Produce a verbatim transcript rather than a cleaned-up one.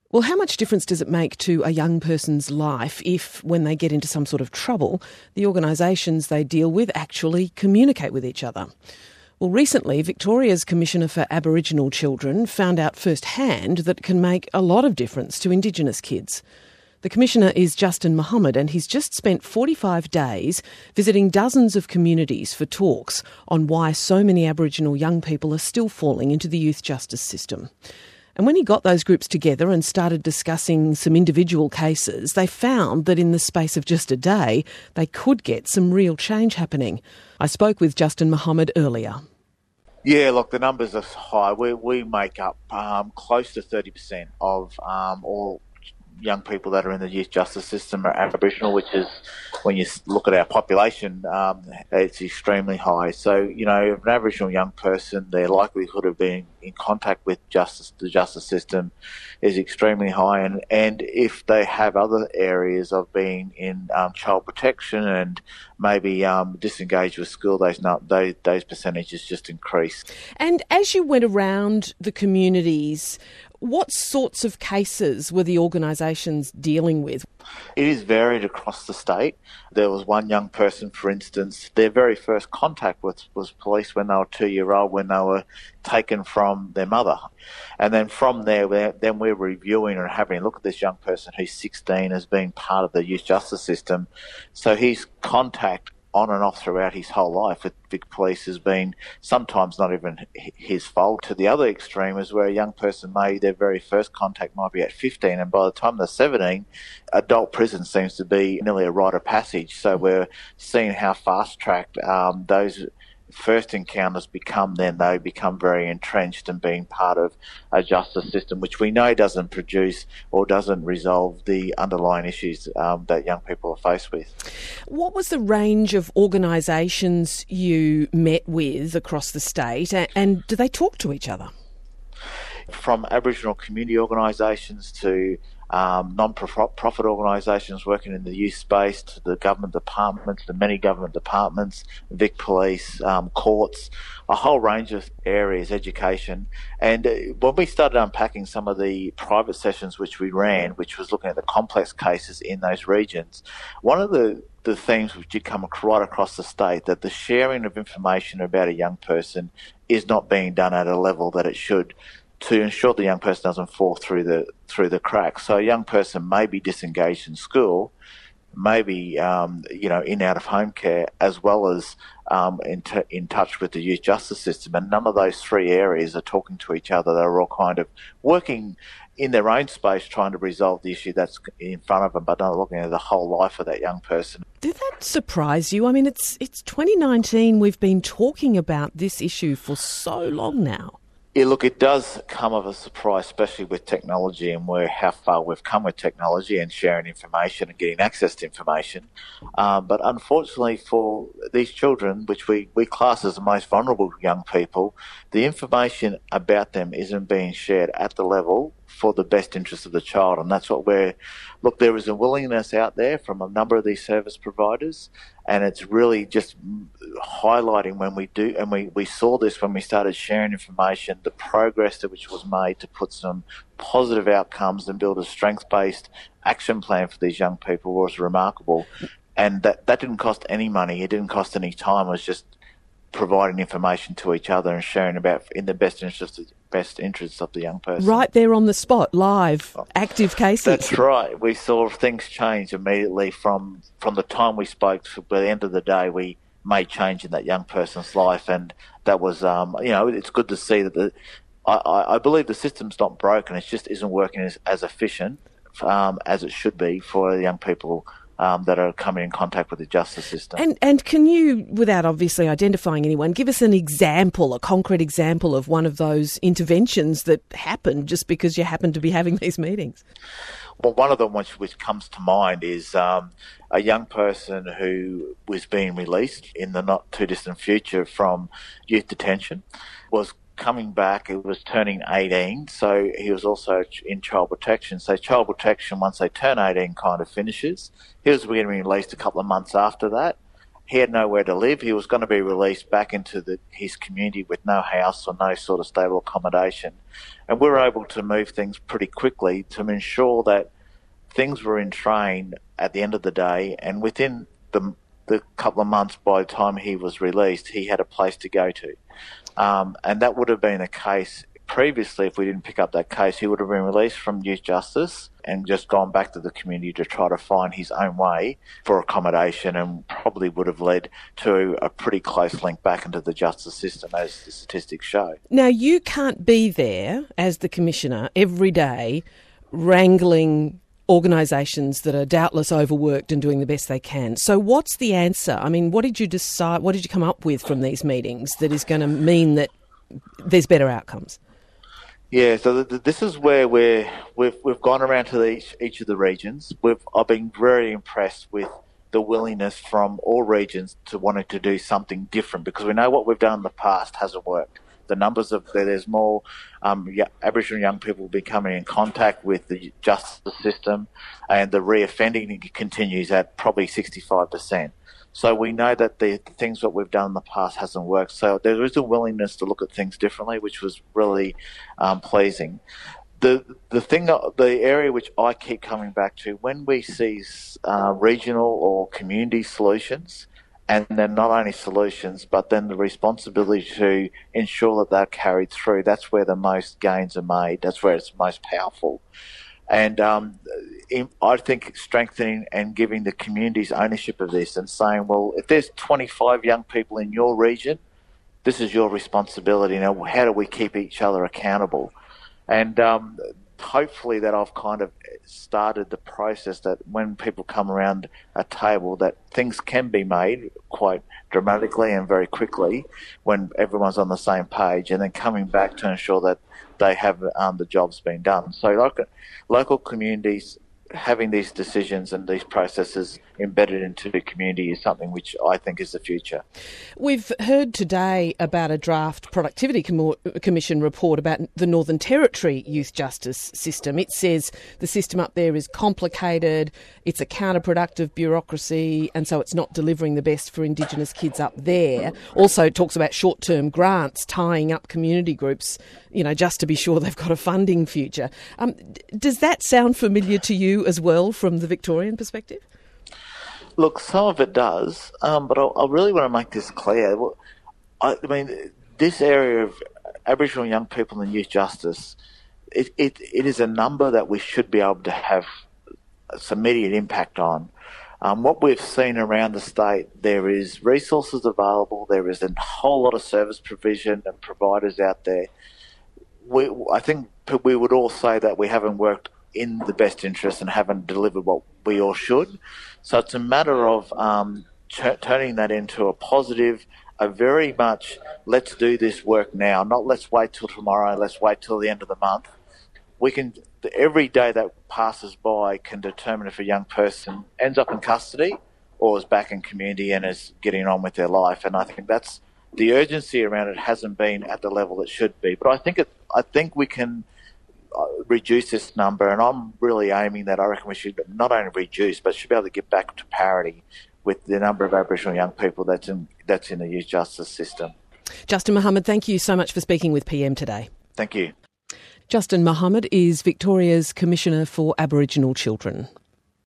Well, how much difference does it make to a young person's life if, when they get into some sort of trouble, the organisations they deal with actually communicate with each other? Well, recently, Victoria's Commissioner for Aboriginal Children found out firsthand that it can make a lot of difference to Indigenous kids. The Commissioner is Justin Mohammed, and he's just spent forty-five days visiting dozens of communities for talks on why so many Aboriginal young people are still falling into the youth justice system. And when he got those groups together and started discussing some individual cases, they found that in the space of just a day, they could get some real change happening. I spoke with Justin Mohammed earlier. Yeah, look, the numbers are high. We we make up um, close to thirty percent of um, all young people that are in the youth justice system are Aboriginal, which is, when you look at our population, um, it's extremely high. So, you know, if an Aboriginal young person, their likelihood of being in contact with justice, the justice system, is extremely high. And, and if they have other areas of being in um, child protection and maybe um, disengaged with school, those, those those percentages just increase. And as you went around the communities, what sorts of cases were the organisations dealing with? It is varied across the state. There was one young person, for instance, their very first contact with was police when they were two-year-old, when they were taken from their mother. And then from there, we're, then we're reviewing and having a look at this young person who's sixteen as being part of the youth justice system. So his contact on and off throughout his whole life with Vic Police has been sometimes not even his fault. To the other extreme is where a young person may, their very first contact might be at fifteen, and by the time they're seventeen, adult prison seems to be nearly a rite of passage. So we're seeing how fast-tracked um, those first encounters become. Then they become very entrenched in being part of a justice system, which we know doesn't produce or doesn't resolve the underlying issues um, that young people are faced with. What was the range of organisations you met with across the state, and do they talk to each other? From Aboriginal community organisations to um, non-profit organisations working in the youth space, to the government departments, the many government departments, Vic Police, um, courts, a whole range of areas, education. And uh, when we started unpacking some of the private sessions which we ran, which was looking at the complex cases in those regions, one of the the themes which did come right across the state, that the sharing of information about a young person is not being done at a level that it should, to ensure the young person doesn't fall through the through the cracks. So a young person may be disengaged in school, maybe um, you know in out of home care, as well as um, in, t- in touch with the youth justice system, and none of those three areas are talking to each other. They're all kind of working in their own space, trying to resolve the issue that's in front of them, but not looking at the whole life of that young person. Did that surprise you? I mean, it's it's twenty nineteen. We've been talking about this issue for so long now. Yeah, look, it does come of a surprise, especially with technology and where how far we've come with technology and sharing information and getting access to information. Um, but unfortunately for these children, which we, we class as the most vulnerable young people, the information about them isn't being shared at the level for the best interest of the child. And that's what we're, look, there is a willingness out there from a number of these service providers, and it's really just highlighting when we do, and we, we saw this when we started sharing information, the progress that which was made to put some positive outcomes and build a strength-based action plan for these young people was remarkable. And that, that didn't cost any money, it didn't cost any time, it was just providing information to each other and sharing about in the best interest of, best interests of the young person. Right there on the spot, live, active cases. That's right. We saw things change immediately from from the time we spoke to by the end of the day. We made change in that young person's life, and that was, um, you know, it's good to see that the. I, I believe the system's not broken. It just isn't working as, as efficient um, as it should be for the young people Um, that are coming in contact with the justice system. And and can you, without obviously identifying anyone, give us an example, a concrete example of one of those interventions that happened just because you happened to be having these meetings? Well, one of them which, which comes to mind is um, a young person who was being released in the not too distant future from youth detention, was coming back, he was turning eighteen, so he was also in child protection. So child protection, once they turn eighteen, kind of finishes. He was getting released a couple of months after that, he had nowhere to live. He was going to be released back into the, his community with no house or no sort of stable accommodation. And we were able to move things pretty quickly to ensure that things were in train at the end of the day, and within the, the couple of months by the time he was released, he had a place to go to. Um, and that would have been the case previously if we didn't pick up that case. He would have been released from youth justice and just gone back to the community to try to find his own way for accommodation, and probably would have led to a pretty close link back into the justice system, as the statistics show. Now, you can't be there as the Commissioner every day wrangling organisations that are doubtless overworked and doing the best they can. So what's the answer? I mean, what did you decide, what did you come up with from these meetings that is going to mean that there's better outcomes? Yeah, so th- this is where we're, we've we've gone around to each each of the regions. We've I've been very impressed with the willingness from all regions to wanting to do something different, because we know what we've done in the past hasn't worked. The numbers of there's more um, Aboriginal young people becoming in contact with the justice system, and the reoffending continues at probably sixty-five percent. So we know that the, the things that we've done in the past hasn't worked. So there is a willingness to look at things differently, which was really um, pleasing. The the thing, the area which I keep coming back to, when we see uh, regional or community solutions, and then not only solutions, but then the responsibility to ensure that they're carried through, that's where the most gains are made. That's where it's most powerful. And um, in, I think strengthening and giving the communities ownership of this and saying, well, if there's twenty-five young people in your region, this is your responsibility. Now, how do we keep each other accountable? And um, hopefully that I've kind of started the process that when people come around a table, that things can be made quite dramatically and very quickly when everyone's on the same page, and then coming back to ensure that they have um, the jobs being done. So local, local communities having these decisions and these processes embedded into the community is something which I think is the future. We've heard today about a draft Productivity Com- Commission report about the Northern Territory youth justice system. It says the system up there is complicated, it's a counterproductive bureaucracy, and so it's not delivering the best for Indigenous kids up there. Also, it talks about short-term grants tying up community groups, you know, just to be sure they've got a funding future. Um, d- does that sound familiar to you as well from the Victorian perspective? Look, some of it does, um, but I, I really want to make this clear. I, I mean, this area of Aboriginal young people and youth justice, it, it, it is a number that we should be able to have some immediate impact on. Um, what we've seen around the state, there is resources available, there is a whole lot of service provision and providers out there. We, I think we would all say that we haven't worked in the best interest and haven't delivered what we all should. So it's a matter of um, t- turning that into a positive, a very much let's do this work now, not let's wait till tomorrow, let's wait till the end of the month. We can, every day that passes by can determine if a young person ends up in custody or is back in community and is getting on with their life. And I think that's, the urgency around it hasn't been at the level it should be. But I think it, I think we can reduce this number, and I'm really aiming that I reckon we should not only reduce, but should be able to get back to parity with the number of Aboriginal young people that's in that's in the youth justice system. Justin Mohammed, thank you so much for speaking with P M today. Thank you. Justin Mohammed is Victoria's Commissioner for Aboriginal Children.